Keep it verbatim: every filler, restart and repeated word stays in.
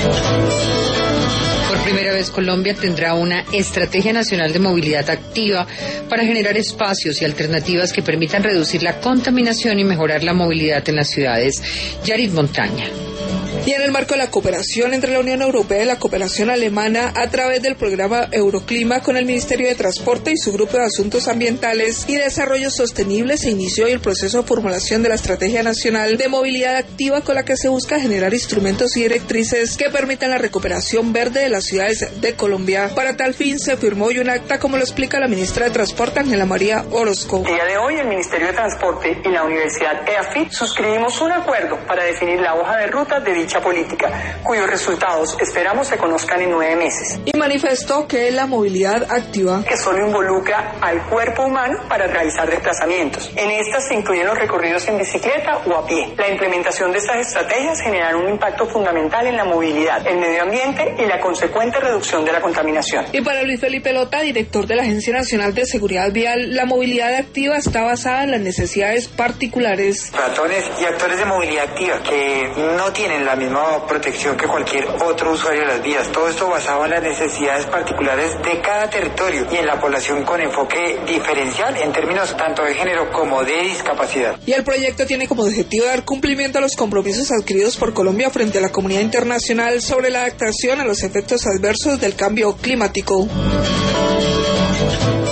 Por primera vez Colombia tendrá una estrategia nacional de movilidad activa para generar espacios y alternativas que permitan reducir la contaminación y mejorar la movilidad en las ciudades. Yarit Montaña. Y en el marco de la cooperación entre la Unión Europea y la cooperación alemana a través del programa Euroclima con el Ministerio de Transporte y su Grupo de Asuntos Ambientales y Desarrollo Sostenible, se inició el proceso de formulación de la Estrategia Nacional de Movilidad Activa, con la que se busca generar instrumentos y directrices que permitan la recuperación verde de las ciudades de Colombia. Para tal fin se firmó hoy un acta, como lo explica la ministra de Transporte, Ángela María Orozco. El día de hoy el Ministerio de Transporte y la Universidad E A F I T suscribimos un acuerdo para definir la hoja de ruta de dicha política, cuyos resultados esperamos se conozcan en nueve meses. Y manifestó que la movilidad activa, que solo involucra al cuerpo humano para realizar desplazamientos. En estas se incluyen los recorridos en bicicleta o a pie. La implementación de estas estrategias generará un impacto fundamental en la movilidad, el medio ambiente y la consecuente reducción de la contaminación. Y para Luis Felipe Lota, director de la Agencia Nacional de Seguridad Vial, la movilidad activa está basada en las necesidades particulares. Peatones y actores de movilidad activa que no tienen la misma protección que cualquier otro usuario de las vías. Todo esto basado en las necesidades particulares de cada territorio y en la población con enfoque diferencial en términos tanto de género como de discapacidad. Y el proyecto tiene como objetivo dar cumplimiento a los compromisos adquiridos por Colombia frente a la comunidad internacional sobre la adaptación a los efectos adversos del cambio climático.